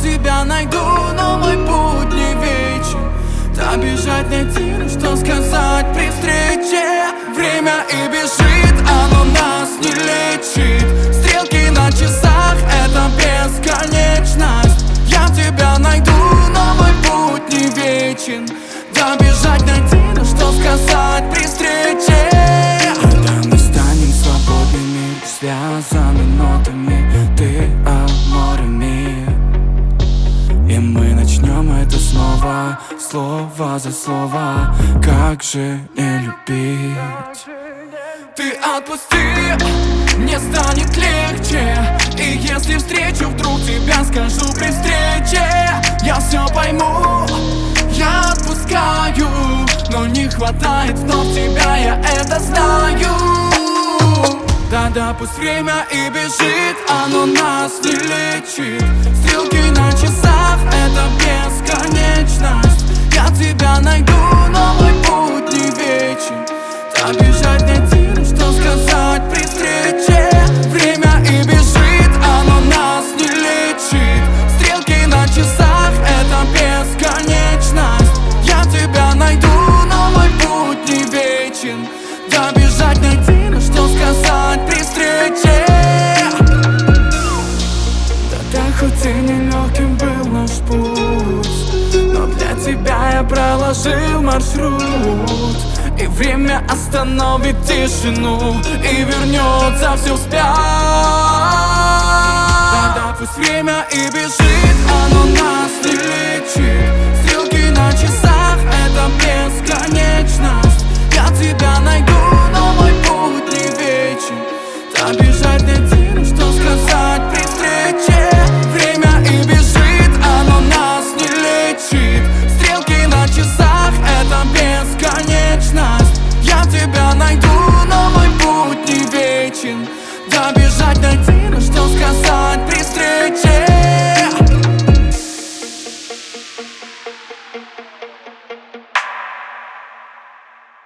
тебя найду, но мой путь не вечен. Добежать, найти, ну что сказать при встрече. Время и бежит, оно нас не лечит. Стрелки на часах — это бесконечность. Я тебя найду, но мой путь не вечен. Добежать, найти, ну что сказать при встрече. Когда мы станем свободными, связаны нотами, ты аморами, и мы начнем это снова, слово за слово. Как же не любить? Ты отпусти, мне станет легче. И если встречу вдруг тебя, скажу при встрече. Я все пойму, я отпускаю, но не хватает вновь тебя, я это знаю. Да-да, пусть время и бежит, оно нас не лечит. Стрелки на часах — это бесконечность. Я тебя найду, но мой путь не вечен. Добежать, найти, ну что сказать при встрече. Время и бежит, оно нас не лечит. Стрелки на часах — это бесконечность. Я тебя найду, но мой путь не вечен. Добежать, найти, ну что сказать при встрече. Да-да, хоть и нелегким был наш путь, но для тебя я проложил маршрут. И время остановит тишину и вернется все вспять. Да-да, пусть время и бежит, оно нас не лечит. Стрелки на часах — это бесконечность. Я тебя найду, но мой путь не вечен. Добежать, найти, ну что сказать при встрече. Время и бежит, оно нас не лечит. Стрелки на часах — это бесконечность. Я тебя найду, но мой путь не вечен. Добежать, найти, ну что сказать при встрече.